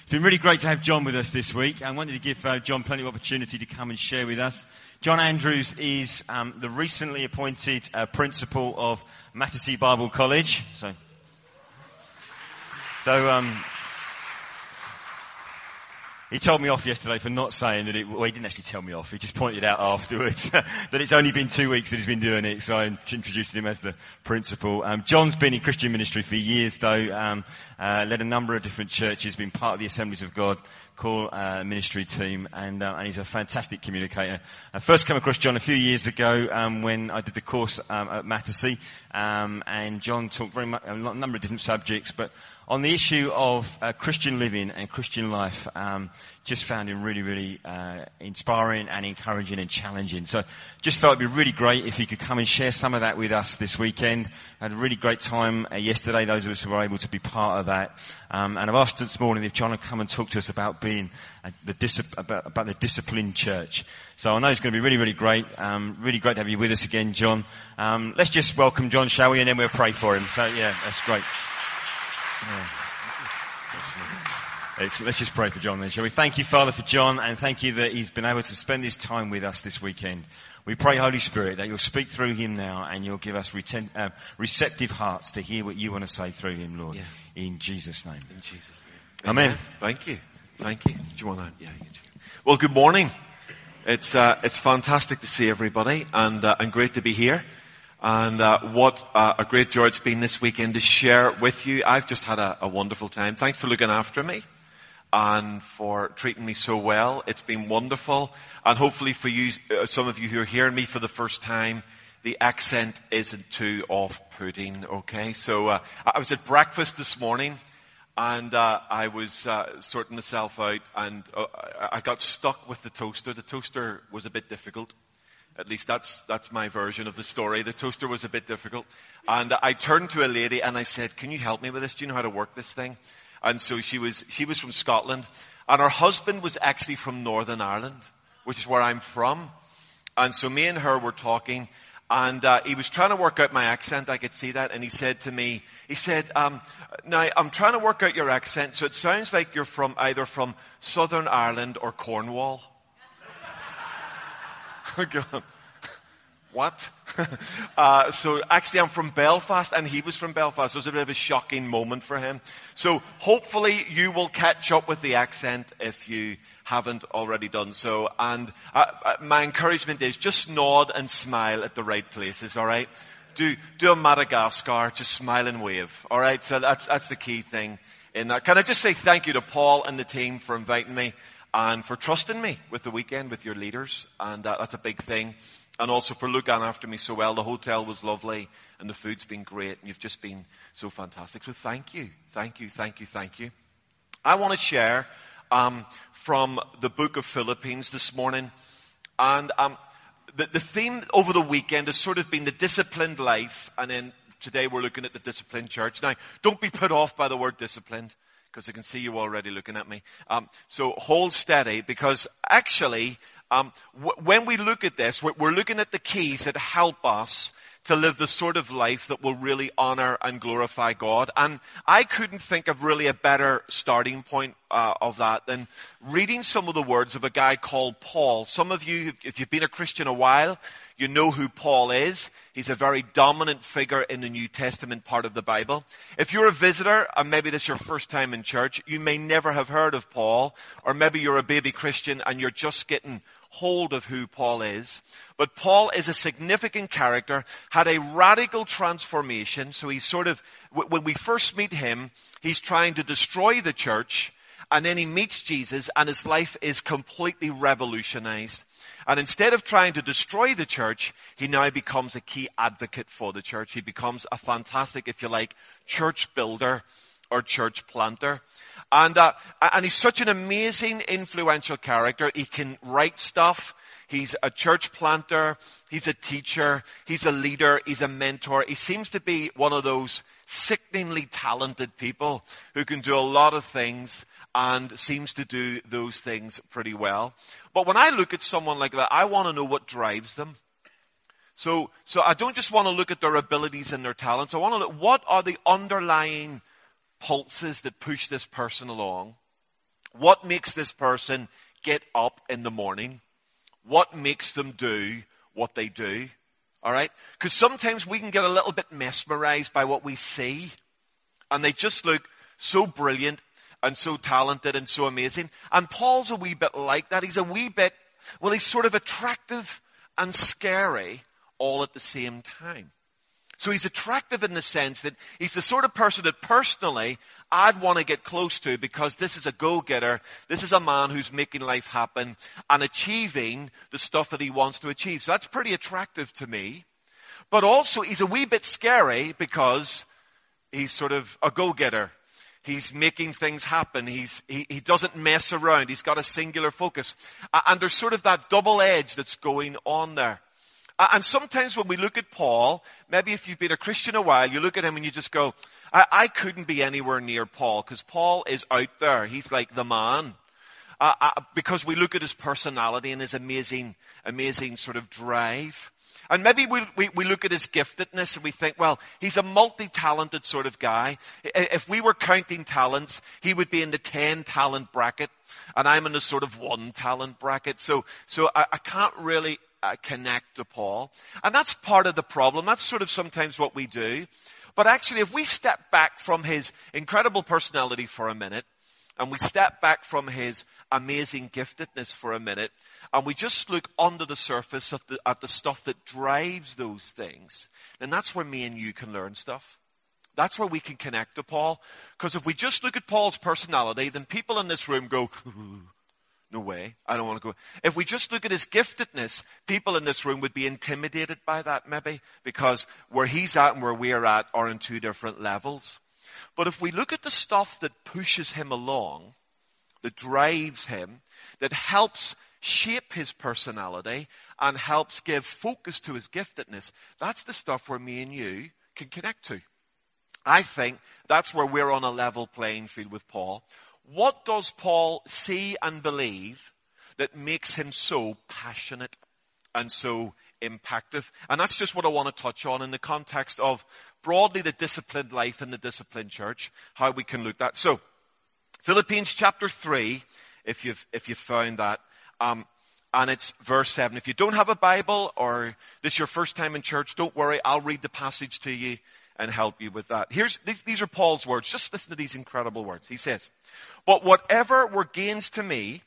It's been really great to have John with us this week. I wanted to give John plenty of opportunity to come and share with us. John Andrews is the recently appointed principal of Mattersey Bible College. He told me off yesterday for not saying that well, he didn't actually tell me off. He just pointed out afterwards that it's only been 2 weeks that he's been doing it, so I introduced him as the principal. John's been in Christian ministry for years, though, led a number of different churches, been part of the Assemblies of God core ministry team, and he's a fantastic communicator. I first came across John a few years ago when I did the course at Mattersey, and John talked very much a number of different subjects, but on the issue of Christian living and Christian life, just found him really, really inspiring and encouraging and challenging. So just felt it'd be really great if you could come and share some of that with us this weekend. I had a really great time yesterday, those of us who were able to be part of that. And I've asked this morning if John would come and talk to us about being about the disciplined church. So I know it's going to be really, really great. Really great to have you with us again, John. Let's just welcome John, shall we? And then we'll pray for him. So yeah, that's great. Yeah. Let's just pray for John then, shall we? Thank you, Father, for John, and thank you that he's been able to spend his time with us this weekend. We pray, Holy Spirit, that you'll speak through him now and you'll give us receptive hearts to hear what you want to say through him, Lord. Yeah. In Jesus' name. In Jesus' name. Amen. Thank you. Thank you. Do you want to? Yeah. Well, good morning. It's fantastic to see everybody and great to be here. And what a great joy it's been this weekend to share with you. I've just had a wonderful time. Thanks for looking after me and for treating me so well. It's been wonderful. And hopefully for you, some of you who are hearing me for the first time, the accent isn't too off-putting, okay? So I was at breakfast this morning and I was sorting myself out and I got stuck with the toaster. The toaster was a bit difficult. At least that's my version of the story. The toaster was a bit difficult. And I turned to a lady and I said, "Can you help me with this? Do you know how to work this thing?" And so she was from Scotland. And her husband was actually from Northern Ireland, which is where I'm from. And so me and her were talking. And he was trying to work out my accent. I could see that. And he said to me, now I'm trying to work out your accent. So it sounds like you're either from Southern Ireland or Cornwall. God. What? So actually I'm from Belfast and he was from Belfast. So it was a bit of a shocking moment for him. So hopefully you will catch up with the accent if you haven't already done so. And my encouragement is just nod and smile at the right places, alright? Do a Madagascar, just smile and wave, alright? So that's the key thing in that. Can I just say thank you to Paul and the team for inviting me and for trusting me with the weekend with your leaders. And that's a big thing. And also for looking after me so well. The hotel was lovely and the food's been great and you've just been so fantastic. So thank you. Thank you. Thank you. Thank you. I want to share from the book of Philippians this morning. And the theme over the weekend has sort of been the disciplined life. And then today we're looking at the disciplined church. Now, don't be put off by the word disciplined, because I can see you already looking at me. So hold steady, because actually, when we look at this, we're looking at the keys that help us to live the sort of life that will really honor and glorify God. And I couldn't think of really a better starting point of that than reading some of the words of a guy called Paul. Some of you, if you've been a Christian a while, you know who Paul is. He's a very dominant figure in the New Testament part of the Bible. If you're a visitor, and maybe this is your first time in church, you may never have heard of Paul, or maybe you're a baby Christian and you're just getting hold of who Paul is. But Paul is a significant character, had a radical transformation. So he's sort of, when we first meet him, he's trying to destroy the church, and then he meets Jesus and his life is completely revolutionized. And instead of trying to destroy the church, he now becomes a key advocate for the church. He becomes a fantastic, if you like, church builder or church planter. And he's such an amazing, influential character. He can write stuff. He's a church planter. He's a teacher. He's a leader. He's a mentor. He seems to be one of those sickeningly talented people who can do a lot of things and seems to do those things pretty well. But when I look at someone like that, I want to know what drives them. So I don't just want to look at their abilities and their talents. I want to look, what are the underlying pulses that push this person along? What makes this person get up in the morning? What makes them do what they do? All right? Because sometimes we can get a little bit mesmerized by what we see. And they just look so brilliant and so talented and so amazing. And Paul's a wee bit like that. He's a wee bit, well, he's sort of attractive and scary all at the same time. So he's attractive in the sense that he's the sort of person that personally I'd want to get close to, because this is a go-getter. This is a man who's making life happen and achieving the stuff that he wants to achieve. So that's pretty attractive to me. But also he's a wee bit scary because he's sort of a go-getter. He's making things happen. He doesn't mess around. He's got a singular focus. And there's sort of that double edge that's going on there. And sometimes when we look at Paul, maybe if you've been a Christian a while, you look at him and you just go, I couldn't be anywhere near Paul, because Paul is out there. He's like the man. Because we look at his personality and his amazing sort of drive. And maybe we look at his giftedness and we think, well, he's a multi-talented sort of guy. If we were counting talents, he would be in the 10-talent bracket, and I'm in the sort of 1-talent bracket. So I can't really connect to Paul. And that's part of the problem. That's sort of sometimes what we do. But actually, if we step back from his incredible personality for a minute, and we step back from his amazing giftedness for a minute, and we just look under the surface at the stuff that drives those things, then that's where me and you can learn stuff. That's where we can connect to Paul. Because if we just look at Paul's personality, then people in this room go, no way, I don't want to go. If we just look at his giftedness, people in this room would be intimidated by that maybe, because where he's at and where we're at are in two different levels. But if we look at the stuff that pushes him along, that drives him, that helps shape his personality and helps give focus to his giftedness, that's the stuff where me and you can connect to. I think that's where we're on a level playing field with Paul. What does Paul see and believe that makes him so passionate and so impactful? And that's just what I want to touch on in the context of broadly the disciplined life in the disciplined church, how we can look at that. So, Philippians chapter 3, if you've found that, and it's verse 7. If you don't have a Bible or this is your first time in church, don't worry, I'll read the passage to you and help you with that. These are Paul's words. Just listen to these incredible words. He says, "But whatever were gains to me,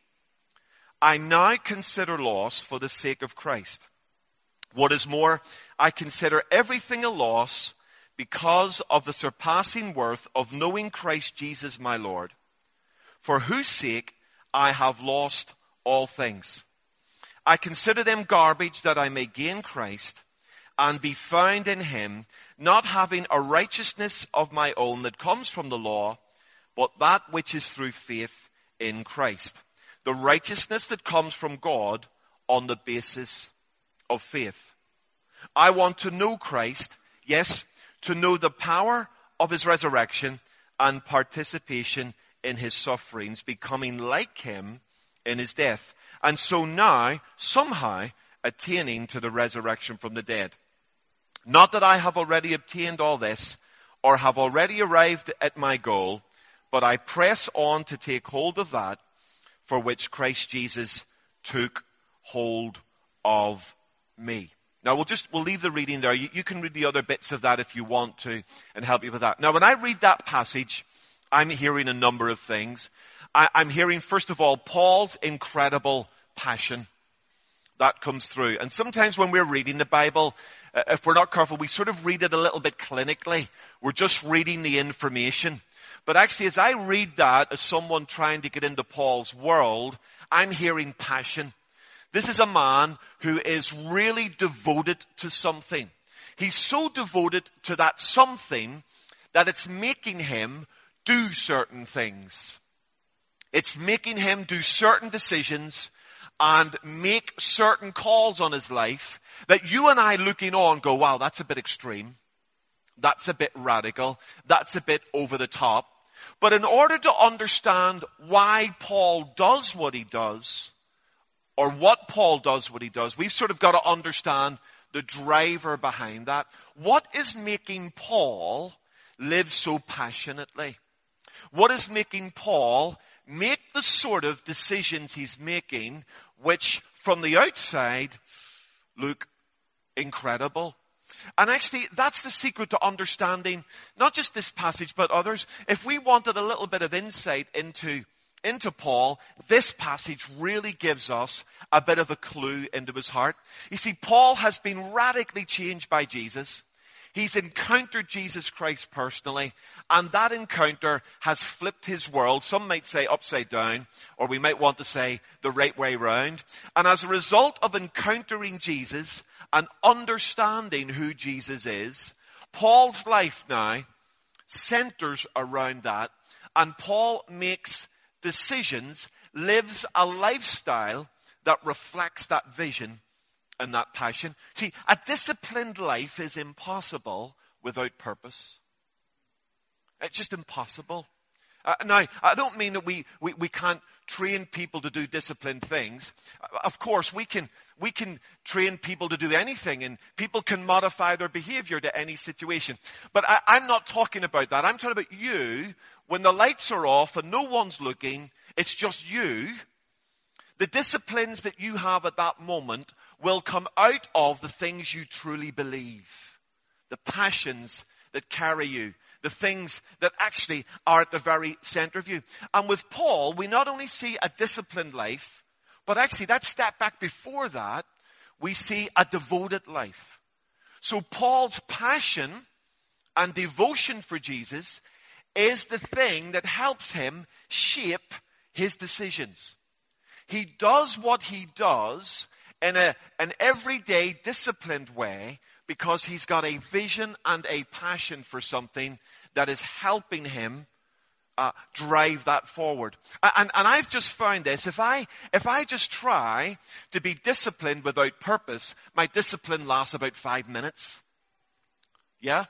I now consider loss for the sake of Christ. What is more, I consider everything a loss because of the surpassing worth of knowing Christ Jesus my Lord, for whose sake I have lost all things. I consider them garbage that I may gain Christ and be found in him, not having a righteousness of my own that comes from the law, but that which is through faith in Christ. The righteousness that comes from God on the basis of faith. I want to know Christ, yes, to know the power of his resurrection and participation in his sufferings, becoming like him in his death. And so now, somehow, attaining to the resurrection from the dead. Not that I have already obtained all this, or have already arrived at my goal, but I press on to take hold of that for which Christ Jesus took hold of me." Now we'll leave the reading there. You can read the other bits of that if you want to and help you with that. Now when I read that passage, I'm hearing a number of things. I'm hearing, first of all, Paul's incredible passion. That comes through. And sometimes when we're reading the Bible, if we're not careful, we sort of read it a little bit clinically. We're just reading the information. But actually, as I read that, as someone trying to get into Paul's world, I'm hearing passion. This is a man who is really devoted to something. He's so devoted to that something that it's making him do certain things. It's making him do certain decisions and make certain calls on his life that you and I looking on go, wow, that's a bit extreme. That's a bit radical. That's a bit over the top. But in order to understand why Paul does what he does, or what Paul does what he does, we've sort of got to understand the driver behind that. What is making Paul live so passionately? What is making Paul make the sort of decisions he's making, which from the outside look incredible. And actually, that's the secret to understanding not just this passage, but others. If we wanted a little bit of insight into Paul, this passage really gives us a bit of a clue into his heart. You see, Paul has been radically changed by Jesus. He's encountered Jesus Christ personally, and that encounter has flipped his world. Some might say upside down, or we might want to say the right way round. And as a result of encountering Jesus and understanding who Jesus is, Paul's life now centers around that, and Paul makes decisions, lives a lifestyle that reflects that vision and that passion. See, a disciplined life is impossible without purpose. It's just impossible. Now, I don't mean that we can't train people to do disciplined things. Of course, we can train people to do anything, and people can modify their behavior to any situation. But I'm not talking about that. I'm talking about you. When the lights are off and no one's looking, it's just you. The disciplines that you have at that moment will come out of the things you truly believe. The passions that carry you. The things that actually are at the very center of you. And with Paul, we not only see a disciplined life, but actually that step back before that, we see a devoted life. So Paul's passion and devotion for Jesus is the thing that helps him shape his decisions. He does what he does in an everyday disciplined way because he's got a vision and a passion for something that is helping him drive that forward. And I've just found this. If I just try to be disciplined without purpose, my discipline lasts about 5 minutes. Yeah?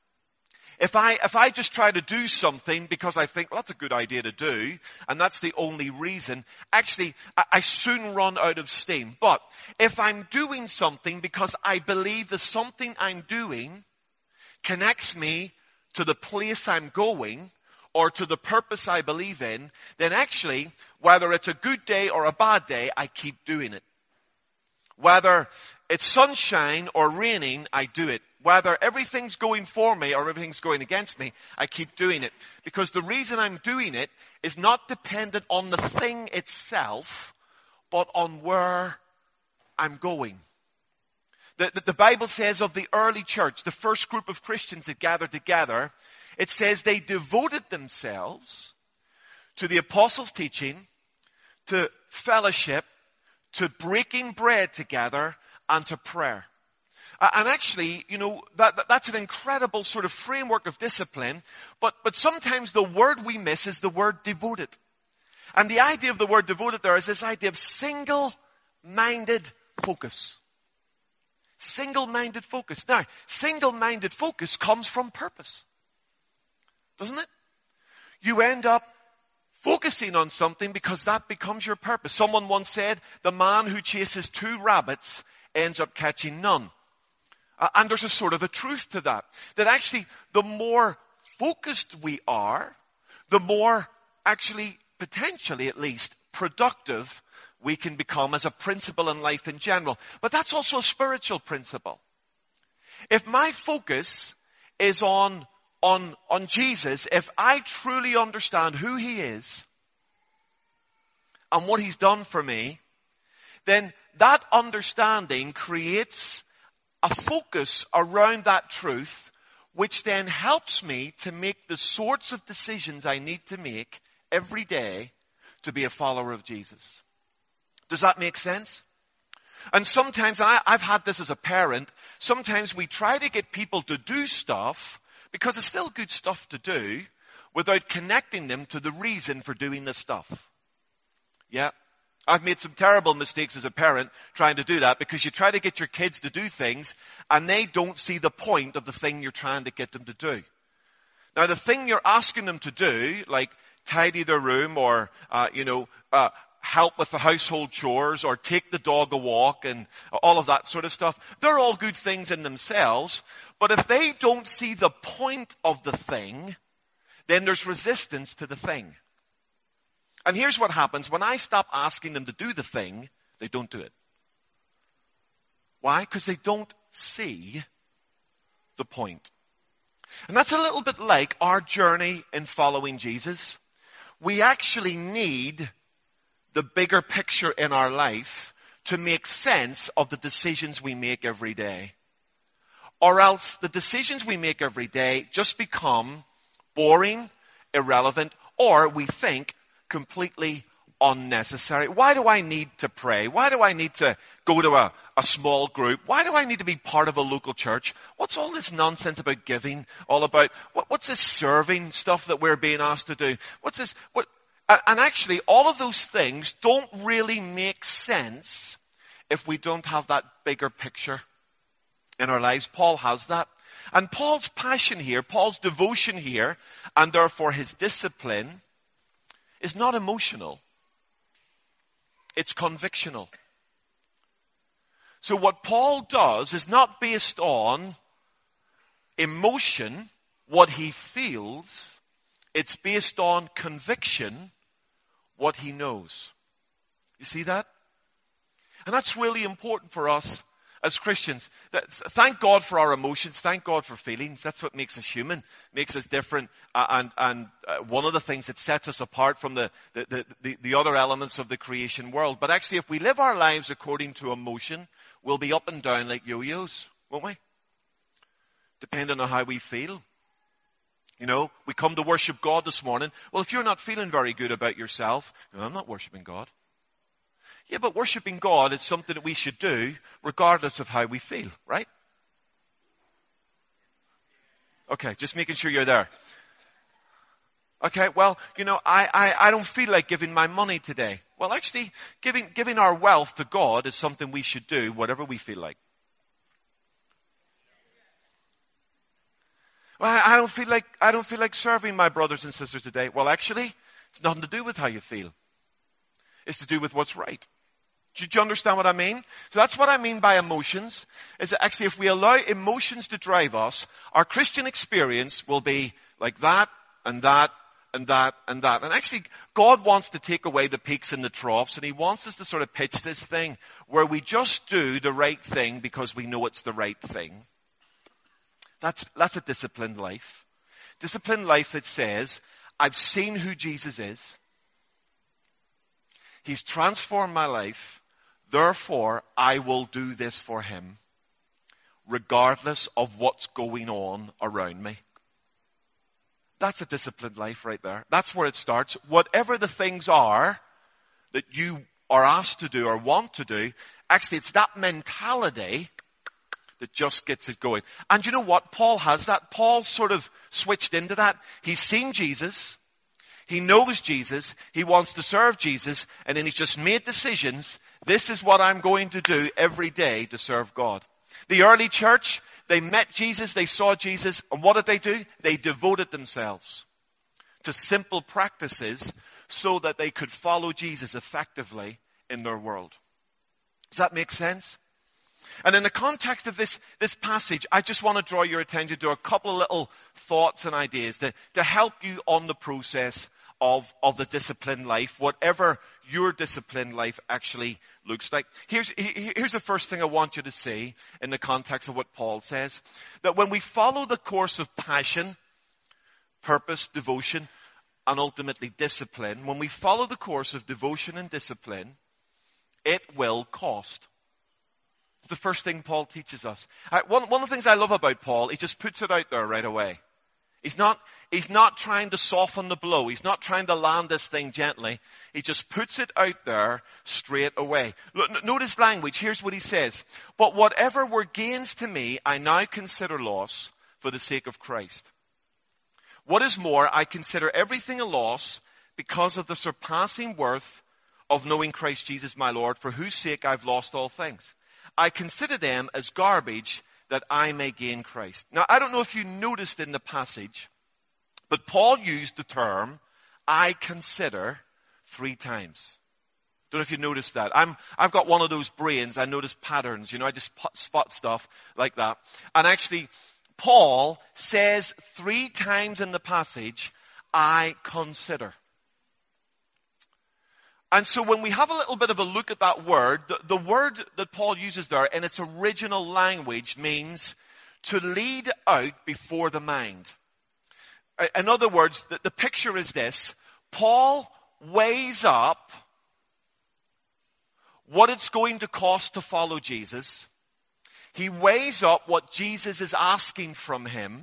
If I just try to do something because I think, well, that's a good idea to do, and that's the only reason, actually, I soon run out of steam. But if I'm doing something because I believe that something I'm doing connects me to the place I'm going or to the purpose I believe in, then actually, whether it's a good day or a bad day, I keep doing it. Whether it's sunshine or raining, I do it. Whether everything's going for me or everything's going against me, I keep doing it. Because the reason I'm doing it is not dependent on the thing itself, but on where I'm going. The Bible says of the early church, the first group of Christians that gathered together, it says they devoted themselves to the apostles' teaching, to fellowship, to breaking bread together, and to prayer. And actually, you know, that's an incredible sort of framework of discipline, but sometimes the word we miss is the word devoted. And the idea of the word devoted there is this idea of single-minded focus. Single-minded focus. Now, single-minded focus comes from purpose. Doesn't it? You end up focusing on something because that becomes your purpose. Someone once said, the man who chases 2 rabbits ends up catching none. And there's a sort of a truth to that. That actually, the more focused we are, the more actually, potentially at least, productive we can become as a principle in life in general. But that's also a spiritual principle. If my focus is on Jesus, if I truly understand who he is and what he's done for me, then that understanding creates a focus around that truth, which then helps me to make the sorts of decisions I need to make every day to be a follower of Jesus. Does that make sense? And sometimes, I've had this as a parent, sometimes we try to get people to do stuff, because it's still good stuff to do, without connecting them to the reason for doing the stuff. Yeah? I've made some terrible mistakes as a parent trying to do that, because you try to get your kids to do things and they don't see the point of the thing you're trying to get them to do. Now, the thing you're asking them to do, like tidy their room or, help with the household chores or take the dog a walk and all of that sort of stuff, they're all good things in themselves. But if they don't see the point of the thing, then there's resistance to the thing. And here's what happens. When I stop asking them to do the thing, they don't do it. Why? Because they don't see the point. And that's a little bit like our journey in following Jesus. We actually need the bigger picture in our life to make sense of the decisions we make every day. Or else the decisions we make every day just become boring, irrelevant, or we think completely unnecessary. Why do I need to pray? Why do I need to go to a small group? Why do I need to be part of a local church? What's all this nonsense about giving all about? What's this serving stuff that we're being asked to do? What's this? And actually, all of those things don't really make sense if we don't have that bigger picture in our lives. Paul has that. And Paul's passion here, Paul's devotion here, and therefore his discipline is not emotional. It's convictional. So what Paul does is not based on emotion, what he feels. It's based on conviction, what he knows. You see that? And that's really important for us as Christians. Thank God for our emotions. Thank God for feelings. That's what makes us human, makes us different. And one of the things that sets us apart from the other elements of the creation world. But actually, if we live our lives according to emotion, we'll be up and down like yo-yos, won't we? Depending on how we feel. You know, we come to worship God this morning. Well, if you're not feeling very good about yourself, I'm not worshiping God. Yeah, but worshiping God is something that we should do regardless of how we feel, right? Okay, just making sure you're there. Okay, well, I don't feel like giving my money today. Well, actually, giving our wealth to God is something we should do whatever we feel like. Well, I don't feel like serving my brothers and sisters today. Well, actually, it's nothing to do with how you feel. It's to do with what's right. Do you understand what I mean? So that's what I mean by emotions, is that actually if we allow emotions to drive us, our Christian experience will be like that and that and that and that. And actually, God wants to take away the peaks and the troughs, and He wants us to sort of pitch this thing where we just do the right thing because we know it's the right thing. That's a disciplined life. Disciplined life that says, I've seen who Jesus is. He's transformed my life. Therefore, I will do this for Him, regardless of what's going on around me. That's a disciplined life right there. That's where it starts. Whatever the things are that you are asked to do or want to do, actually it's that mentality that just gets it going. And you know what? Paul has that. Paul sort of switched into that. He's seen Jesus. He knows Jesus. He wants to serve Jesus. And then he's just made decisions. This is what I'm going to do every day to serve God. The early church, they met Jesus. They saw Jesus. And what did they do? They devoted themselves to simple practices so that they could follow Jesus effectively in their world. Does that make sense? And in the context of this passage, I just want to draw your attention to a couple of little thoughts and ideas to help you on the process of the disciplined life, whatever your disciplined life actually looks like. Here's the first thing I want you to see in the context of what Paul says. That when we follow the course of passion, purpose, devotion, and ultimately discipline, when we follow the course of devotion and discipline, it will cost. It's the first thing Paul teaches us. One of the things I love about Paul, he just puts it out there right away. He's not trying to soften the blow. He's not trying to land this thing gently. He just puts it out there straight away. Look, notice language. Here's what he says. But whatever were gains to me, I now consider loss for the sake of Christ. What is more, I consider everything a loss because of the surpassing worth of knowing Christ Jesus my Lord, for whose sake I've lost all things. I consider them as garbage that I may gain Christ. Now, I don't know if you noticed in the passage, but Paul used the term, I consider, 3 times. Don't know if you noticed that. I've got one of those brains. I notice patterns. I just spot stuff like that. And actually, Paul says 3 times in the passage, I consider. And so when we have a little bit of a look at that word, the word that Paul uses there in its original language means to lead out before the mind. In other words, the picture is this. Paul weighs up what it's going to cost to follow Jesus. He weighs up what Jesus is asking from him.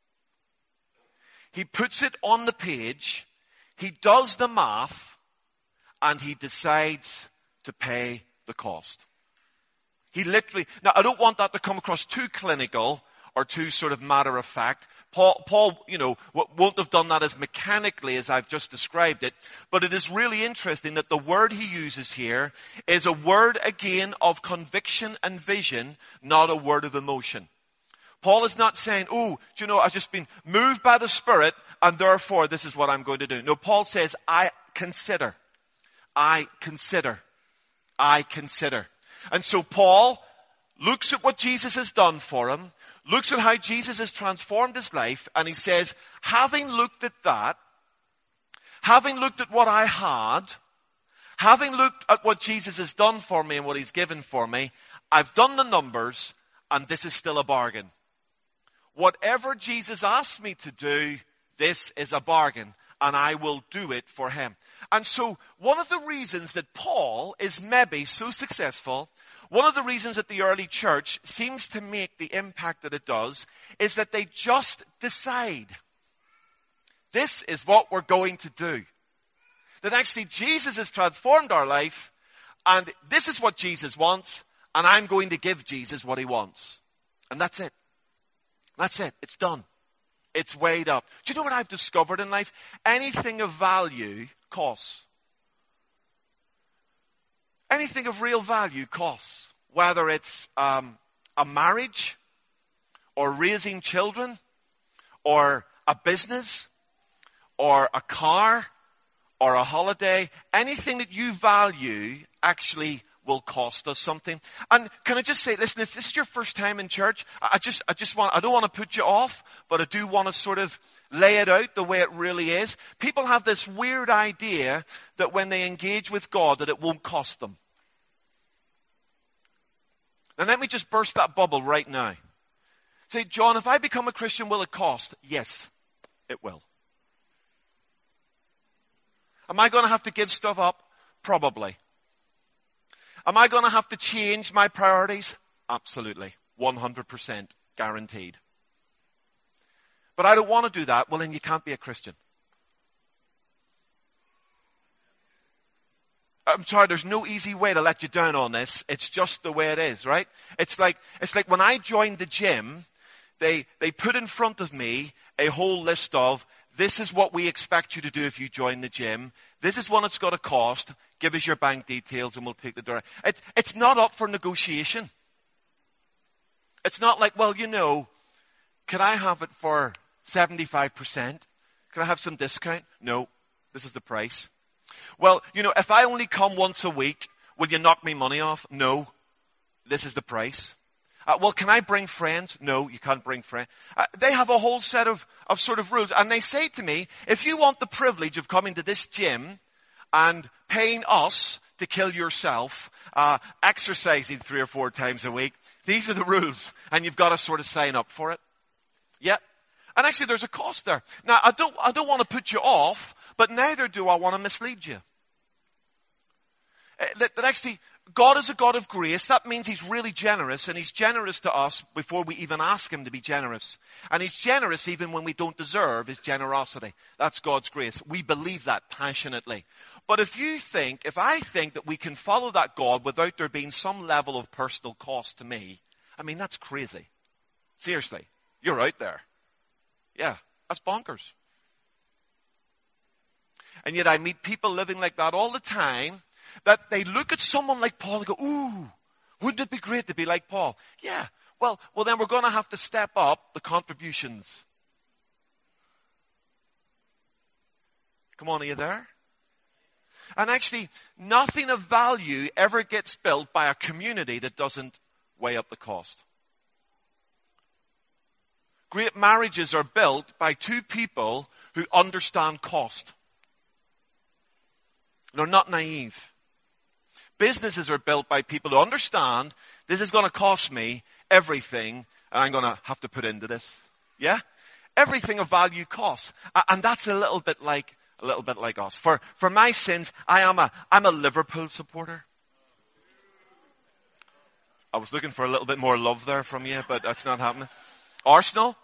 He puts it on the page. He does the math. And he decides to pay the cost. He literally, now I don't want that to come across too clinical or too sort of matter of fact. Paul, won't have done that as mechanically as I've just described it. But it is really interesting that the word he uses here is a word again of conviction and vision, not a word of emotion. Paul is not saying, I've just been moved by the Spirit and therefore this is what I'm going to do. No, Paul says, I consider. And so Paul looks at what Jesus has done for him, looks at how Jesus has transformed his life, and he says, having looked at that, having looked at what I had, having looked at what Jesus has done for me and what he's given for me, I've done the numbers, and this is still a bargain. Whatever Jesus asks me to do, this is a bargain. And I will do it for him. And so one of the reasons that Paul is maybe so successful, one of the reasons that the early church seems to make the impact that it does, is that they just decide. This is what we're going to do. That actually Jesus has transformed our life, and this is what Jesus wants, and I'm going to give Jesus what he wants. And that's it. That's it. It's done. It's weighed up. Do you know what I've discovered in life? Anything of value costs. Anything of real value costs. Whether it's a marriage, or raising children, or a business, or a car, or a holiday. Anything that you value actually will cost us something. And can I just say, listen, if this is your first time in church, I don't want to put you off, but I do want to sort of lay it out the way it really is. People have this weird idea that when they engage with God, that it won't cost them. Now let me just burst that bubble right now. Say, John, if I become a Christian, will it cost? Yes, it will. Am I going to have to give stuff up? Probably. Am I going to have to change my priorities? Absolutely. 100% guaranteed. But I don't want to do that. Well, then you can't be a Christian. I'm sorry, there's no easy way to let you down on this. It's just the way it is, right? It's like when I joined the gym, they put in front of me a whole list of, this is what we expect you to do if you join the gym. This is what it's got to cost. Give us your bank details and we'll take the door. It's not up for negotiation. It's not like, well, can I have it for 75%? Can I have some discount? No, this is the price. Well, if I only come once a week, will you knock me money off? No, this is the price. Well, can I bring friends? No, you can't bring friends. They have a whole set of sort of rules. And they say to me, if you want the privilege of coming to this gym and paying us to kill yourself, exercising 3 or 4 times a week, these are the rules. And you've got to sort of sign up for it. Yeah. And actually there's a cost there. Now, I don't want to put you off, but neither do I want to mislead you. That actually, God is a God of grace. That means he's really generous, and he's generous to us before we even ask him to be generous. And he's generous even when we don't deserve his generosity. That's God's grace. We believe that passionately. But if I think that we can follow that God without there being some level of personal cost to me, that's crazy. Seriously. You're out there. Yeah, that's bonkers. And yet I meet people living like that all the time, that they look at someone like Paul and go, ooh, wouldn't it be great to be like Paul? Yeah. Well, then we're going to have to step up the contributions. Come on, are you there? And actually, nothing of value ever gets built by a community that doesn't weigh up the cost. Great marriages are built by 2 people who understand cost. They're not naive. Businesses are built by people who understand this is going to cost me everything and I'm going to have to put into this. Yeah? Everything of value costs. And that's a little bit like us. For my sins, I'm a Liverpool supporter. I was looking for a little bit more love there from you, but that's not happening. Arsenal?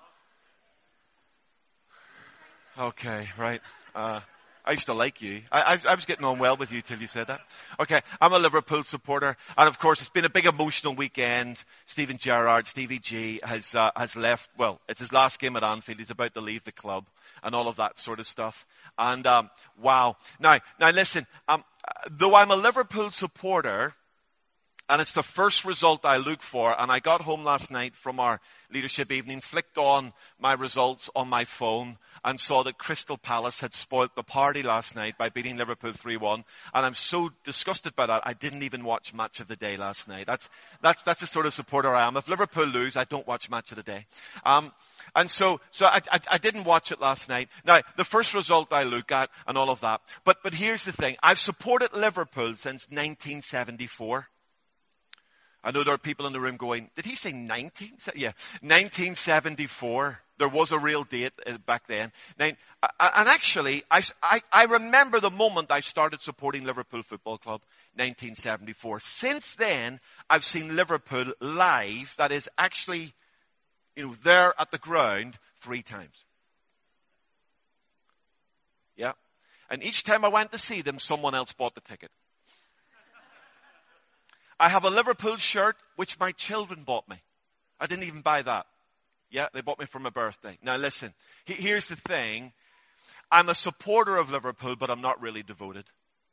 Okay, right. I used to like you. I was getting on well with you till you said that. Okay, I'm a Liverpool supporter. And of course, it's been a big emotional weekend. Steven Gerrard, Stevie G, has left. Well, it's his last game at Anfield. He's about to leave the club and all of that sort of stuff. And, wow. Now listen, though I'm a Liverpool supporter, and it's the first result I look for. And I got home last night from our leadership evening, flicked on my results on my phone, and saw that Crystal Palace had spoilt the party last night by beating Liverpool 3-1. And I'm so disgusted by that, I didn't even watch Match of the Day last night. That's the sort of supporter I am. If Liverpool lose, I don't watch Match of the Day. And so I didn't watch it last night. Now, the first result I look at and all of that. But here's the thing. I've supported Liverpool since 1974. I know there are people in the room going, did he say 1974. There was a real date back then. And actually, I remember the moment I started supporting Liverpool Football Club, 1974. Since then, I've seen Liverpool live, that is actually, there at the ground 3 times. Yeah. And each time I went to see them, someone else bought the ticket. I have a Liverpool shirt, which my children bought me. I didn't even buy that. Yeah, they bought me for my birthday. Now listen, here's the thing. I'm a supporter of Liverpool, but I'm not really devoted.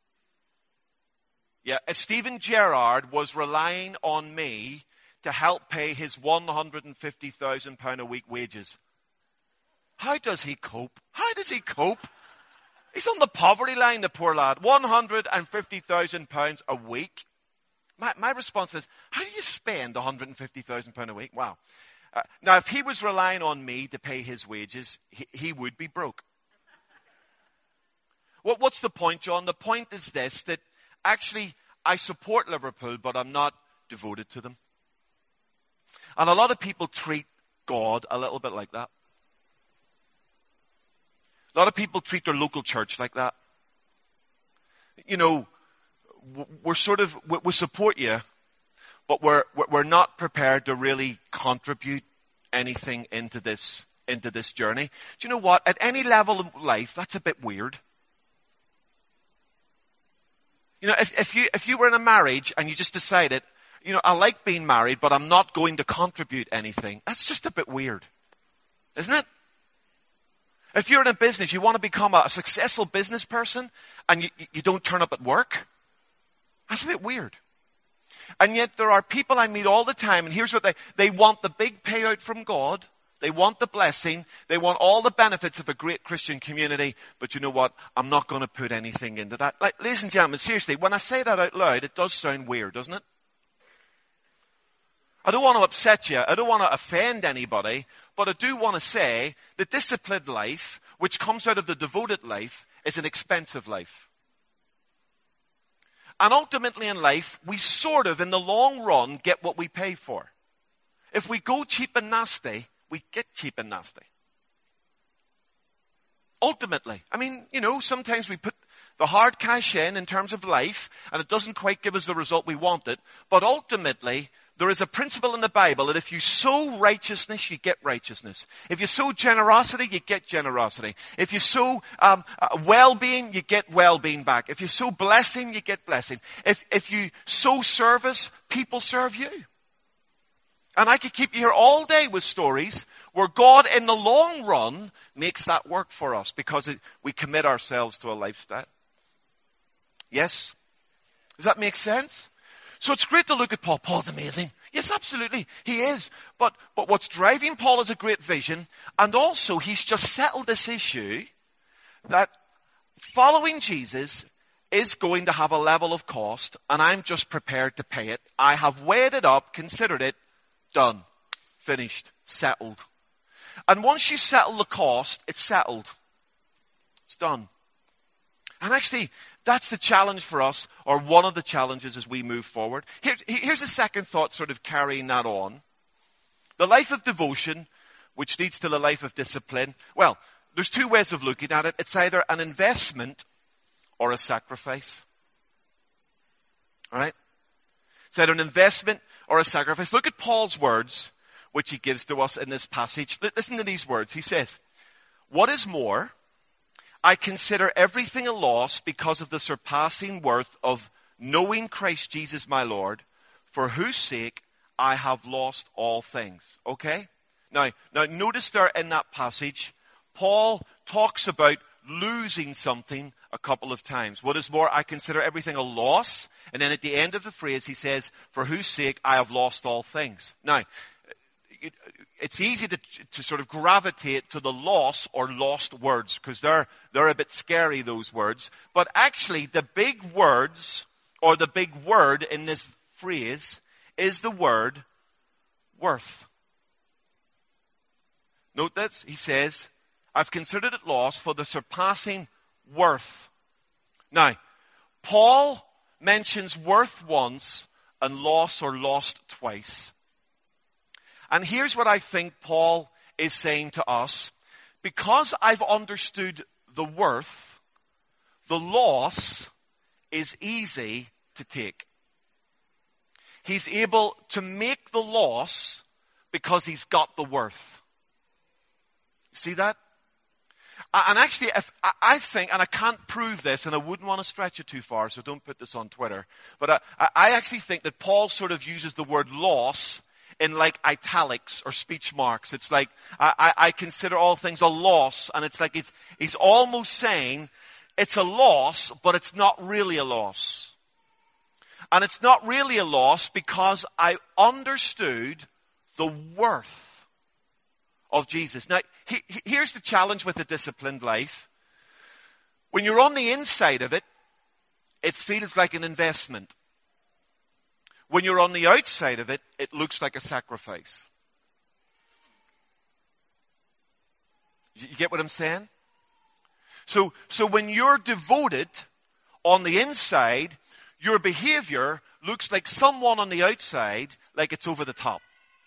Yeah, if Steven Gerrard was relying on me to help pay his £150,000 a week wages, how does he cope? How does he cope? He's on the poverty line, the poor lad. £150,000 a week. My response is, how do you spend £150,000 a week? Wow. Now, if he was relying on me to pay his wages, he would be broke. What's the point, John? The point is this, that actually I support Liverpool, but I'm not devoted to them. And a lot of people treat God a little bit like that. A lot of people treat their local church like that. We support you, but we're not prepared to really contribute anything into this journey. Do you know what? At any level of life, that's a bit weird. If you were in a marriage and you just decided, I like being married, but I'm not going to contribute anything, that's just a bit weird. Isn't it? If you're in a business, you want to become a successful business person, and you don't turn up at work, that's a bit weird. And yet there are people I meet all the time, and here's what they want: the big payout from God. They want the blessing. They want all the benefits of a great Christian community. But you know what? I'm not going to put anything into that. Like, ladies and gentlemen, seriously, when I say that out loud, it does sound weird, doesn't it? I don't want to upset you. I don't want to offend anybody. But I do want to say the disciplined life, which comes out of the devoted life, is an expensive life. And ultimately in life, we sort of, in the long run, get what we pay for. If we go cheap and nasty, we get cheap and nasty. Ultimately. Sometimes we put the hard cash in terms of life, and it doesn't quite give us the result we wanted. But ultimately, there is a principle in the Bible that if you sow righteousness, you get righteousness. If you sow generosity, you get generosity. If you sow well-being, you get well-being back. If you sow blessing, you get blessing. If you sow service, people serve you. And I could keep you here all day with stories where God, in the long run, makes that work for us because we commit ourselves to a lifestyle. Yes? Does that make sense? So it's great to look at Paul. Paul's amazing. Yes, absolutely. He is. But what's driving Paul is a great vision. And also, he's just settled this issue that following Jesus is going to have a level of cost, and I'm just prepared to pay it. I have weighed it up, considered it, done, finished, settled. And once you settle the cost, it's settled. It's done. And actually, That's the challenge for us, or one of the challenges as we move forward. Here's a second thought sort of carrying that on. The life of devotion, which leads to the life of discipline. Well, there's two ways of looking at it. It's either an investment or a sacrifice. All right? It's either an investment or a sacrifice. Look at Paul's words, which he gives to us in this passage. Listen to these words. He says, "What is more, I consider everything a loss because of the surpassing worth of knowing Christ Jesus my Lord, for whose sake I have lost all things." Okay? Now notice there in that passage, Paul talks about losing something a couple of times. What is more, I consider everything a loss. And then at the end of the phrase, he says, for whose sake I have lost all things. Now, it's easy to sort of gravitate to the loss or lost words, because they're a bit scary, those words. But actually, the big words, or the big word in this phrase, is the word worth. Note this, he says, I've considered it loss for the surpassing worth. Now, Paul mentions worth once and loss or lost twice. And here's what I think Paul is saying to us. Because I've understood the worth, the loss is easy to take. He's able to make the loss because he's got the worth. See that? And actually, I think, and I can't prove this, and I wouldn't want to stretch it too far, so don't put this on Twitter, but I actually think that Paul sort of uses the word loss in like italics or speech marks. It's like, I consider all things a loss, and it's like he's almost saying it's a loss, but it's not really a loss. And it's not really a loss because I understood the worth of Jesus. Now, here's the challenge with a disciplined life. When you're on the inside of it, it feels like an investment. When you're on the outside of it, it looks like a sacrifice. You get what I'm saying? So when you're devoted on the inside, your behavior looks like someone on the outside, like it's over the top.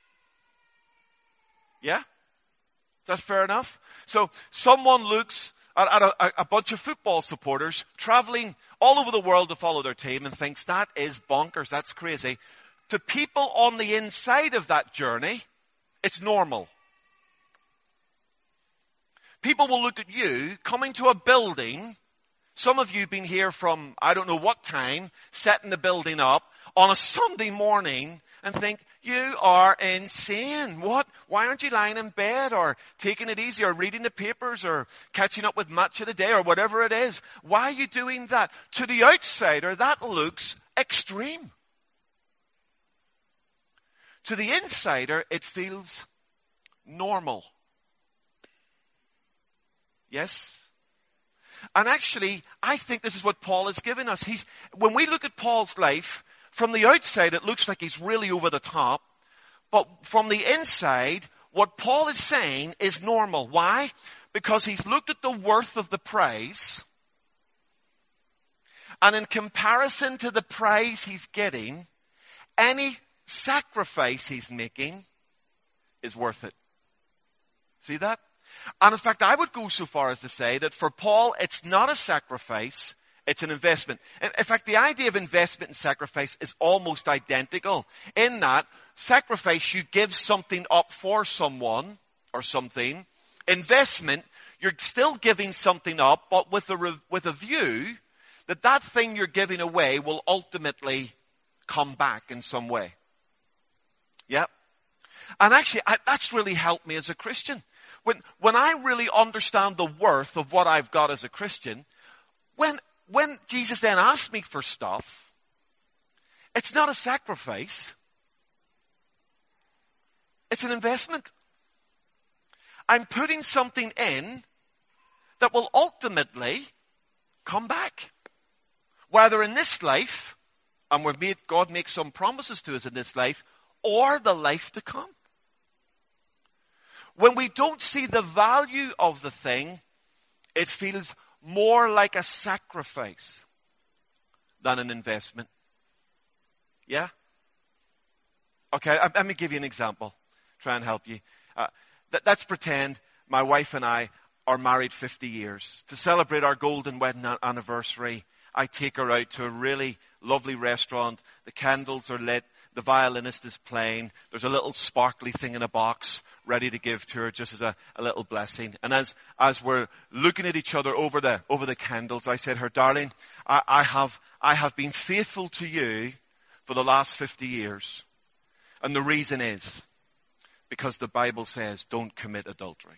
Yeah? Is that fair enough? So someone looks at a bunch of football supporters traveling all over the world to follow their team and thinks that is bonkers, that's crazy. To people on the inside of that journey, it's normal. People will look at you coming to a building. Some of you have been here from I don't know what time, setting the building up on a Sunday morning and think, you are insane. What? Why aren't you lying in bed or taking it easy or reading the papers or catching up with Match of the Day or whatever it is? Why are you doing that? To the outsider, that looks extreme. To the insider, it feels normal. Yes? And actually, I think this is what Paul is giving us. When we look at Paul's life, from the outside, it looks like he's really over the top. But from the inside, what Paul is saying is normal. Why? Because he's looked at the worth of the prize. And in comparison to the prize he's getting, any sacrifice he's making is worth it. See that? And in fact, I would go so far as to say that for Paul, it's not a sacrifice, it's an investment. In fact, the idea of investment and sacrifice is almost identical. In that, sacrifice, you give something up for someone or something. Investment, you're still giving something up, but with a view that that thing you're giving away will ultimately come back in some way. Yep. And actually, that's really helped me as a Christian. When I really understand the worth of what I've got as a Christian, when Jesus then asks me for stuff, it's not a sacrifice. It's an investment. I'm putting something in that will ultimately come back. Whether in this life, and God makes some promises to us in this life, or the life to come. When we don't see the value of the thing, it feels more like a sacrifice. than an investment. Yeah? Okay, let me give you an example. Try and help you. Let's pretend my wife and I are married 50 years. To celebrate our golden wedding anniversary, I take her out to a really lovely restaurant. The candles are lit. The violinist is playing. There's a little sparkly thing in a box ready to give to her just as a little blessing. And as we're looking at each other over the candles, I said, "Her darling, I have been faithful to you for the last 50 years. And the reason is because the Bible says don't commit adultery."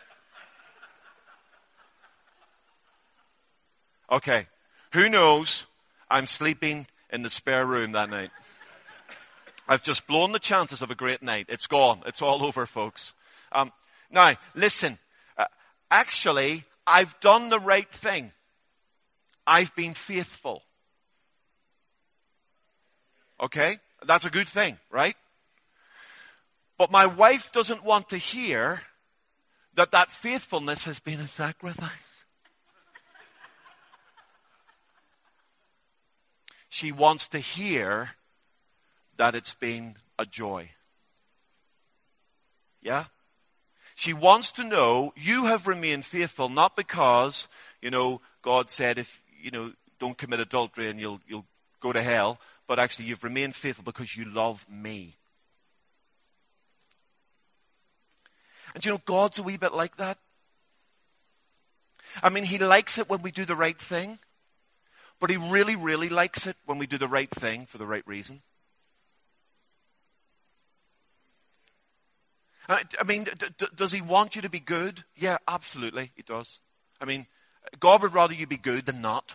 Okay. Who knows? I'm sleeping in the spare room that night. I've just blown the chances of a great night. It's gone. It's all over, folks. Now, listen. Actually, I've done the right thing. I've been faithful. Okay? That's a good thing, right? But my wife doesn't want to hear that faithfulness has been a sacrifice. She wants to hear that it's been a joy. Yeah? She wants to know you have remained faithful, not because, God said if, don't commit adultery and you'll go to hell, but actually you've remained faithful because you love me. And God's a wee bit like that. I mean, he likes it when we do the right thing, but he really, really likes it when we do the right thing for the right reason. I mean, does he want you to be good? Yeah, absolutely, he does. I mean, God would rather you be good than not.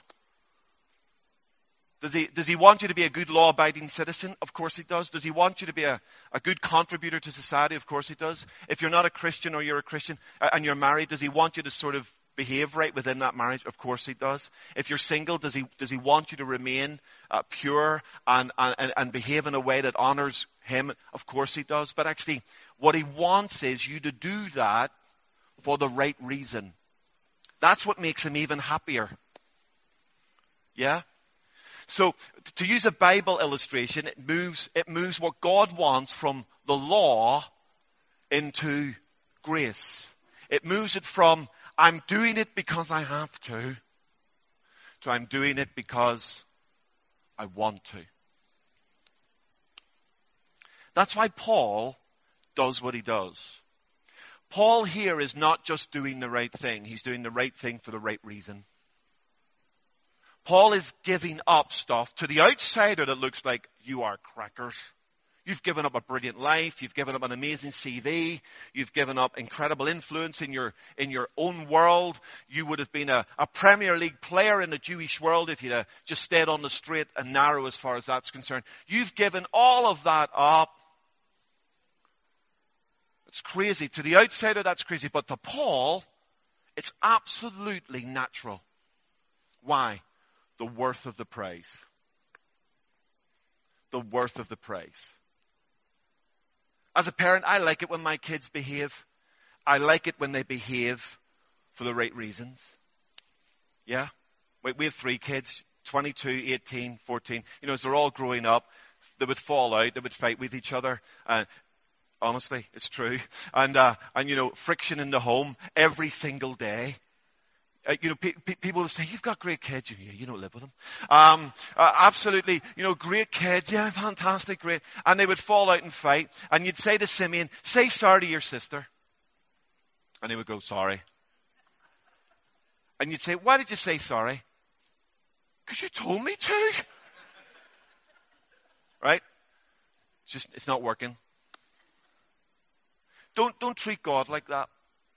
Does he want you to be a good law-abiding citizen? Of course he does. Does he want you to be a good contributor to society? Of course he does. If you're not a Christian or you're a Christian and you're married, does he want you to sort of behave right within that marriage? Of course he does. If you're single, does he want you to remain pure and behave in a way that honors him? Of course he does. But actually, what he wants is you to do that for the right reason. That's what makes him even happier. Yeah? So, to use a Bible illustration, it moves what God wants from the law into grace. It moves it from, I'm doing it because I have to I'm doing it because I want to. That's why Paul does what he does. Paul here is not just doing the right thing. He's doing the right thing for the right reason. Paul is giving up stuff to the outsider that looks like you are crackers. You've given up a brilliant life. You've given up an amazing CV. You've given up incredible influence in your own world. You would have been a Premier League player in the Jewish world if you'd just stayed on the straight and narrow as far as that's concerned. You've given all of that up. It's crazy. To the outsider, that's crazy. But to Paul, it's absolutely natural. Why? The worth of the praise. The worth of the praise. As a parent, I like it when my kids behave. I like it when they behave for the right reasons. Yeah? We have 3 kids, 22, 18, 14. As they're all growing up, they would fall out, they would fight with each other. Honestly, it's true. And friction in the home every single day. People will say, you've got great kids. You don't live with them. Absolutely. Great kids. Yeah, fantastic, great. And they would fall out and fight. And you'd say to Simeon, say sorry to your sister. And he would go, sorry. And you'd say, why did you say sorry? Because you told me to. Right? It's not working. Don't treat God like that.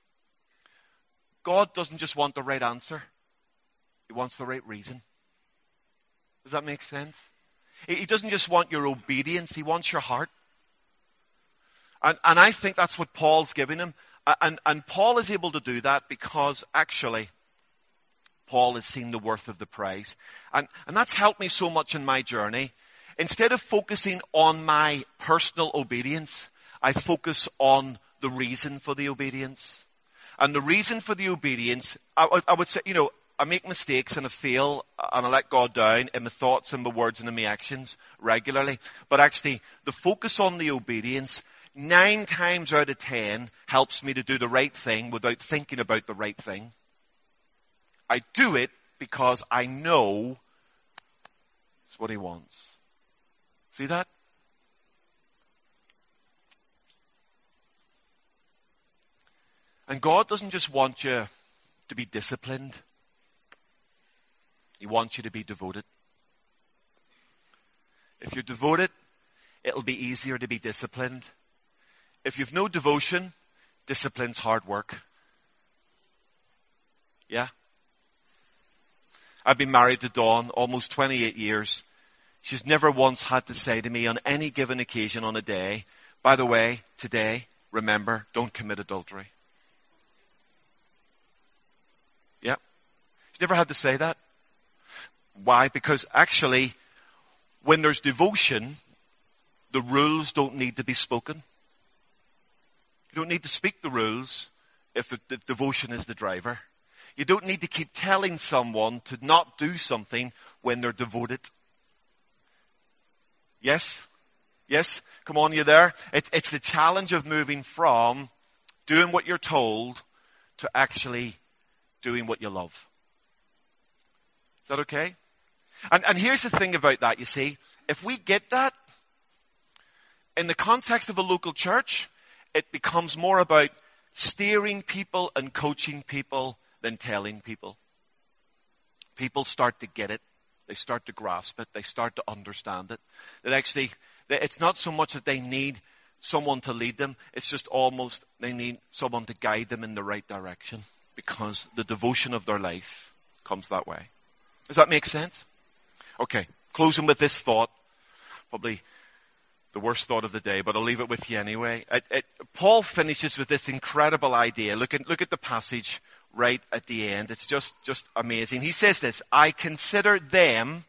God doesn't just want the right answer. He wants the right reason. Does that make sense? He doesn't just want your obedience. He wants your heart. And I think that's what Paul's giving him. And Paul is able to do that because actually Paul has seen the worth of the prize. And that's helped me so much in my journey. Instead of focusing on my personal obedience, I focus on the reason for the obedience. And the reason for the obedience, I would say, I make mistakes and I fail and I let God down in my thoughts and my words and in my actions regularly. But actually, the focus on the obedience 9 times out of 10 helps me to do the right thing without thinking about the right thing. I do it because I know it's what he wants. See that? And God doesn't just want you to be disciplined. He wants you to be devoted. If you're devoted, it'll be easier to be disciplined. If you've no devotion, discipline's hard work. Yeah? I've been married to Dawn almost 28 years. She's never once had to say to me on any given occasion on a day, by the way, today, remember, don't commit adultery. Yeah. She's never had to say that. Why? Because actually, when there's devotion, the rules don't need to be spoken. You don't need to speak the rules if the devotion is the driver. You don't need to keep telling someone to not do something when they're devoted. Yes? Yes? Come on, you there? It's the challenge of moving from doing what you're told to actually doing what you love. Is that okay? And here's the thing about that, you see. If we get that, in the context of a local church, it becomes more about steering people and coaching people than telling people. People start to get it. They start to grasp it. They start to understand it. That actually, it's not so much that they need someone to lead them. It's just almost they need someone to guide them in the right direction because the devotion of their life comes that way. Does that make sense? Okay, closing with this thought. Probably the worst thought of the day, but I'll leave it with you anyway. Paul finishes with this incredible idea. Look at the passage right at the end. It's just amazing. He says this, I consider them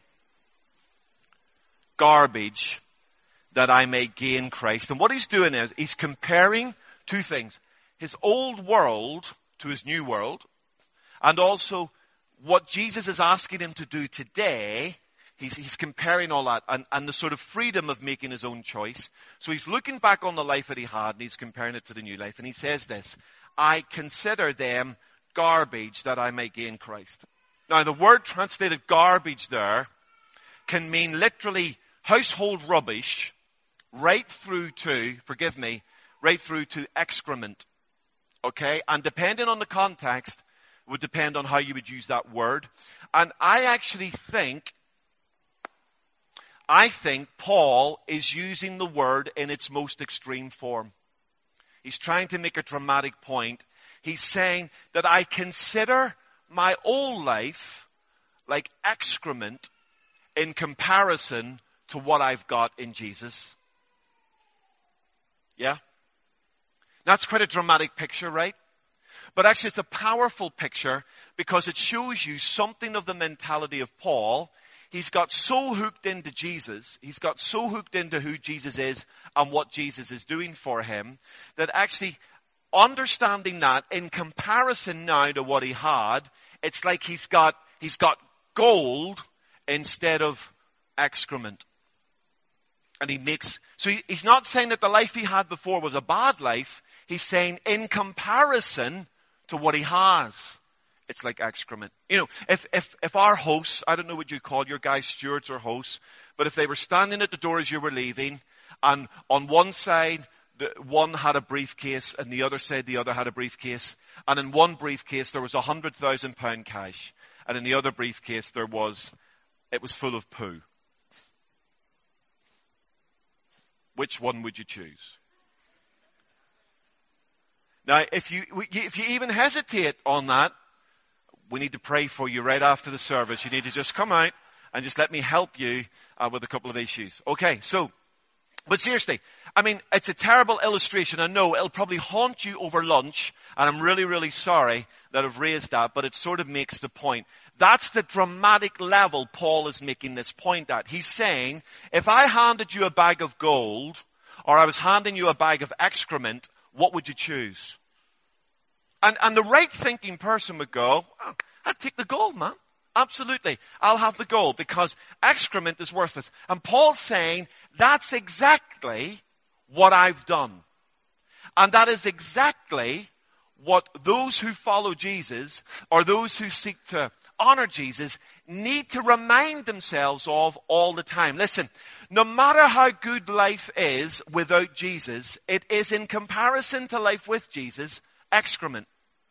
garbage that I may gain Christ. And what he's doing is he's comparing 2 things. His old world to his new world, and also what Jesus is asking him to do today. He's comparing all that and the sort of freedom of making his own choice. So he's looking back on the life that he had and he's comparing it to the new life. And he says this, I consider them garbage that I may gain Christ. Now the word translated garbage there can mean literally household rubbish right through to excrement. Okay? And depending on the context, it would depend on how you would use that word. And I think Paul is using the word in its most extreme form. He's trying to make a dramatic point. He's saying that I consider my old life like excrement in comparison to what I've got in Jesus. Yeah? That's quite a dramatic picture, right? But actually it's a powerful picture because it shows you something of the mentality of Paul. He's got so hooked into Jesus, he's got so hooked into who Jesus is and what Jesus is doing for him, that actually understanding that in comparison now to what he had, it's like he's got gold instead of excrement. And he's not saying that the life he had before was a bad life. He's saying in comparison to what he has, it's like excrement. You know, if our hosts, I don't know what you call your guys, stewards or hosts, but if they were standing at the door as you were leaving, and on one side, one had a briefcase, and the other side, the other had a briefcase, and in one briefcase there was £100,000 cash, and in the other briefcase it was full of poo. Which one would you choose? Now, if you even hesitate on that, we need to pray for you right after the service. You need to just come out and just let me help you with a couple of issues. Okay, but seriously, I mean, it's a terrible illustration. I know it'll probably haunt you over lunch, and I'm really, really sorry that I've raised that, but it sort of makes the point. That's the dramatic level Paul is making this point at. He's saying, if I handed you a bag of gold, or I was handing you a bag of excrement, what would you choose? And the right thinking person would go, oh, I'd take the gold, man. Absolutely. I'll have the gold because excrement is worthless. And Paul's saying that's exactly what I've done. And that is exactly what those who follow Jesus or those who seek to honor Jesus need to remind themselves of all the time. Listen, no matter how good life is without Jesus, it is in comparison to life with Jesus, excrement.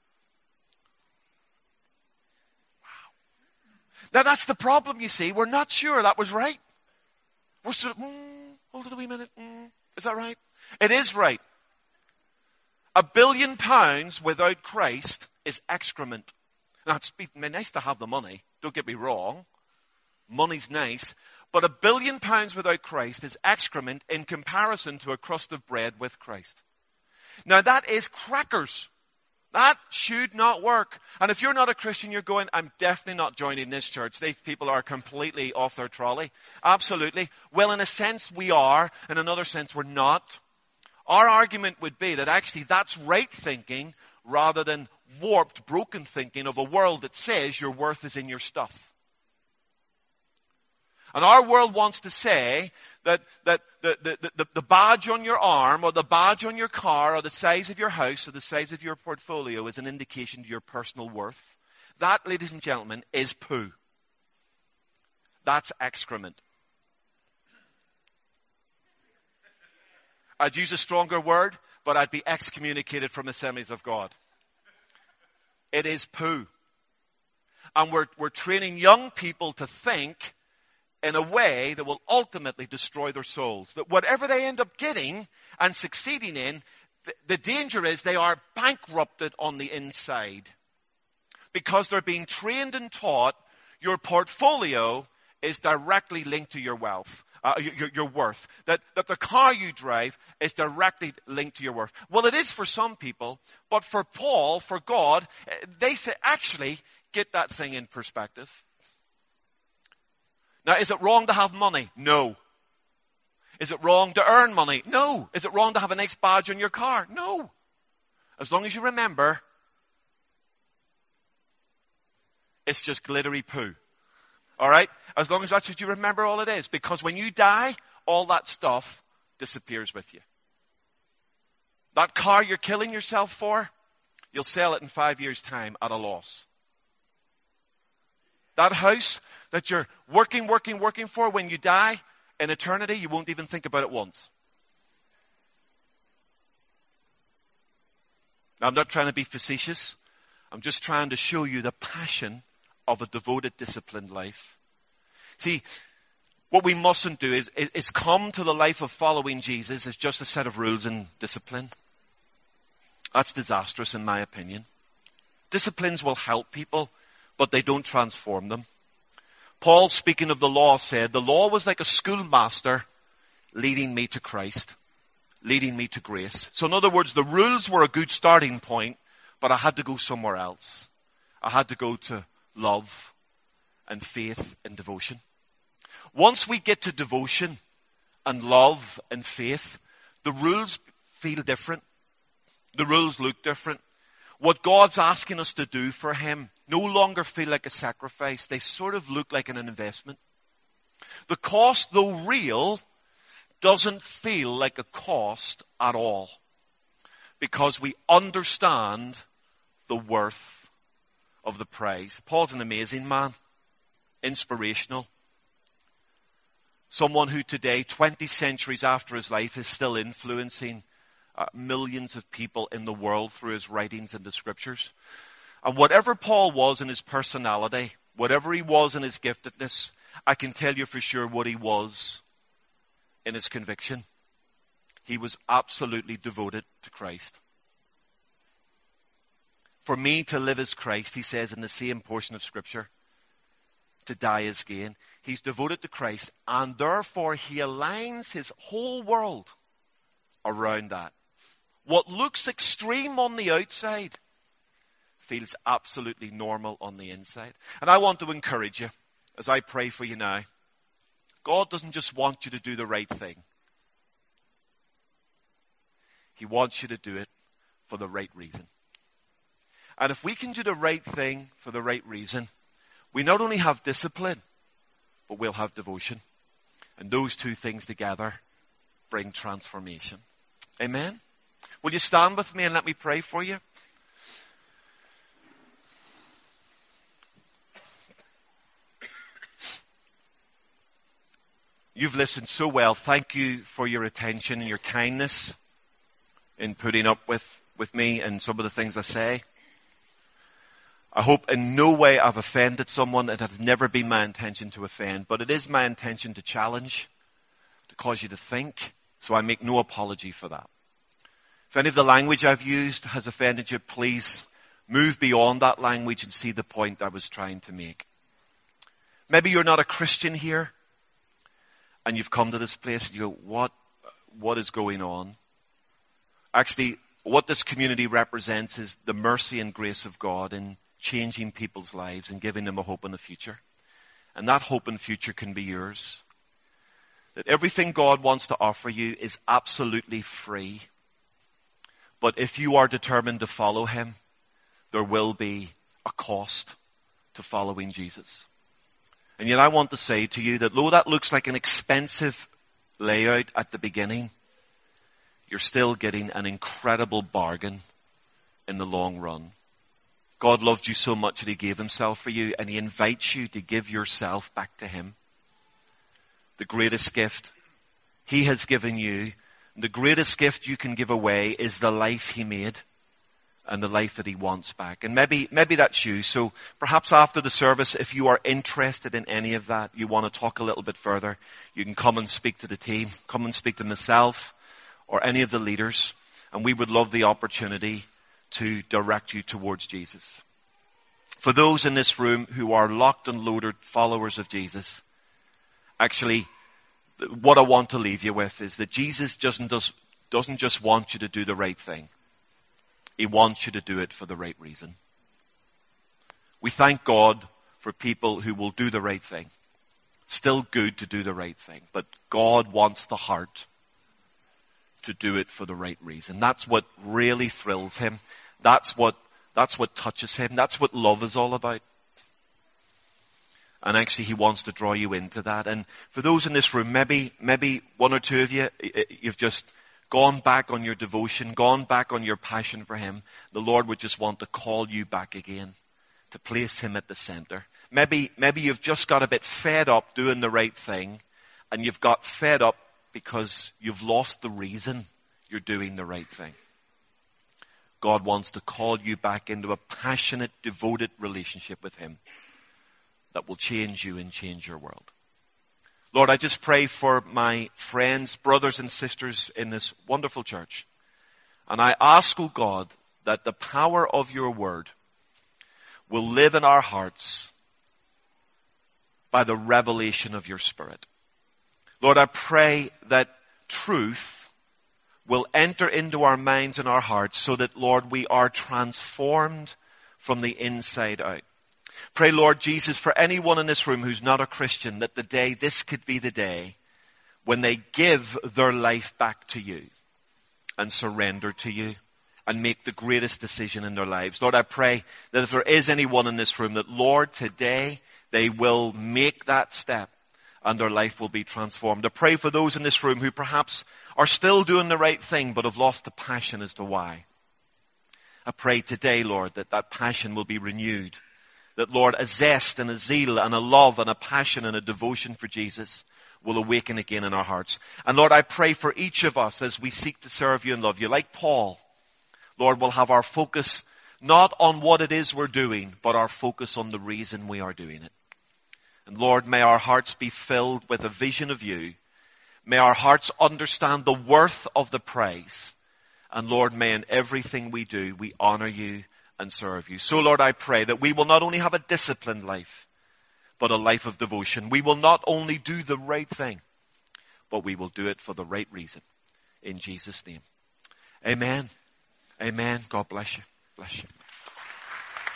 Wow. Now that's the problem, you see. We're not sure that was right. We're sort of, hold it a wee minute. Is that right? It is right. £1 billion without Christ is excrement. Now, it's nice to have the money. Don't get me wrong. Money's nice. But £1 billion without Christ is excrement in comparison to a crust of bread with Christ. Now, that is crackers. That should not work. And if you're not a Christian, you're going, I'm definitely not joining this church. These people are completely off their trolley. Absolutely. Well, in a sense, we are. In another sense, we're not. Our argument would be that actually that's right thinking rather than warped, broken thinking of a world that says your worth is in your stuff. And our world wants to say that the badge on your arm or the badge on your car or the size of your house or the size of your portfolio is an indication of your personal worth. That, ladies and gentlemen, is poo. That's excrement. I'd use a stronger word, but I'd be excommunicated from Assemblies of God. It is poo. And we're training young people to think in a way that will ultimately destroy their souls. That whatever they end up getting and succeeding in, the danger is they are bankrupted on the inside. Because they're being trained and taught your portfolio is directly linked to your wealth. Your worth. That the car you drive is directly linked to your worth. Well, it is for some people, but for Paul, for God, they say, actually, get that thing in perspective. Now, is it wrong to have money? No. Is it wrong to earn money? No. Is it wrong to have a nice badge on your car? No. As long as you remember, it's just glittery poo. All right? As long as that's what you remember all it is. Because when you die, all that stuff disappears with you. That car you're killing yourself for, you'll sell it in 5 years' time at a loss. That house that you're working for, when you die, in eternity, you won't even think about it once. Now, I'm not trying to be facetious. I'm just trying to show you the passion of a devoted, disciplined life. See, what we mustn't do is come to the life of following Jesus as just a set of rules and discipline. That's disastrous in my opinion. Disciplines will help people, but they don't transform them. Paul, speaking of the law, said, the law was like a schoolmaster leading me to Christ, leading me to grace. So in other words, the rules were a good starting point, but I had to go somewhere else. I had to go to love and faith and devotion. Once we get to devotion and love and faith, the rules feel different. The rules look different. What God's asking us to do for Him no longer feel like a sacrifice. They sort of look like an investment. The cost, though real, doesn't feel like a cost at all. Because we understand the worth of the prize. Paul's an amazing man. Inspirational. Someone who today, 20 centuries after his life, is still influencing millions of people in the world through his writings and the scriptures. And whatever Paul was in his personality, whatever he was in his giftedness, I can tell you for sure what he was in his conviction. He was absolutely devoted to Christ. For me to live as Christ, he says in the same portion of scripture, to die is gain. He's devoted to Christ, and therefore he aligns his whole world around that. What looks extreme on the outside feels absolutely normal on the inside. And I want to encourage you, as I pray for you now, God doesn't just want you to do the right thing. He wants you to do it for the right reason. And if we can do the right thing for the right reason, we not only have discipline, but we'll have devotion. And those two things together bring transformation. Amen? Will you stand with me and let me pray for you? You've listened so well. Thank you for your attention and your kindness in putting up with me and some of the things I say. I hope in no way I've offended someone. It has never been my intention to offend, but it is my intention to challenge, to cause you to think, so I make no apology for that. If any of the language I've used has offended you, please move beyond that language and see the point I was trying to make. Maybe you're not a Christian here, and you've come to this place and you go, what is going on? Actually, what this community represents is the mercy and grace of God in changing people's lives and giving them a hope in the future. And that hope and future can be yours. That everything God wants to offer you is absolutely free. But if you are determined to follow Him, there will be a cost to following Jesus. And yet I want to say to you that though that looks like an expensive layout at the beginning, you're still getting an incredible bargain in the long run. God loved you so much that He gave Himself for you, and He invites you to give yourself back to Him. The greatest gift He has given you, the greatest gift you can give away is the life He made and the life that He wants back. And maybe that's you. So perhaps after the service, if you are interested in any of that, you want to talk a little bit further, you can come and speak to the team, come and speak to myself or any of the leaders, and we would love the opportunity to direct you towards Jesus. For those in this room who are locked and loaded followers of Jesus, actually, what I want to leave you with is that Jesus doesn't just want you to do the right thing. He wants you to do it for the right reason. We thank God for people who will do the right thing. Still good to do the right thing, but God wants the heart to do it for the right reason. That's what really thrills Him. That's what touches Him. That's what love is all about. And actually He wants to draw you into that. And for those in this room, maybe one or two of you, you've just gone back on your devotion, gone back on your passion for Him. The Lord would just want to call you back again, to place Him at the center. Maybe you've just got a bit fed up doing the right thing, and you've got fed up because you've lost the reason you're doing the right thing. God wants to call you back into a passionate, devoted relationship with Him that will change you and change your world. Lord, I just pray for my friends, brothers and sisters in this wonderful church. And I ask, oh God, that the power of your word will live in our hearts by the revelation of your Spirit. Lord, I pray that truth will enter into our minds and our hearts so that, Lord, we are transformed from the inside out. Pray, Lord Jesus, for anyone in this room who's not a Christian, that this could be the day when they give their life back to you and surrender to you and make the greatest decision in their lives. Lord, I pray that if there is anyone in this room, that, Lord, today they will make that step and their life will be transformed. I pray for those in this room who perhaps are still doing the right thing but have lost the passion as to why. I pray today, Lord, that passion will be renewed. That, Lord, a zest and a zeal and a love and a passion and a devotion for Jesus will awaken again in our hearts. And Lord, I pray for each of us as we seek to serve you and love you. Like Paul, Lord, we'll have our focus not on what it is we're doing, but our focus on the reason we are doing it. And Lord, may our hearts be filled with a vision of you. May our hearts understand the worth of the praise. And Lord, may in everything we do, we honor you and serve you. So Lord, I pray that we will not only have a disciplined life, but a life of devotion. We will not only do the right thing, but we will do it for the right reason. In Jesus' name. Amen. Amen. God bless you. Bless you.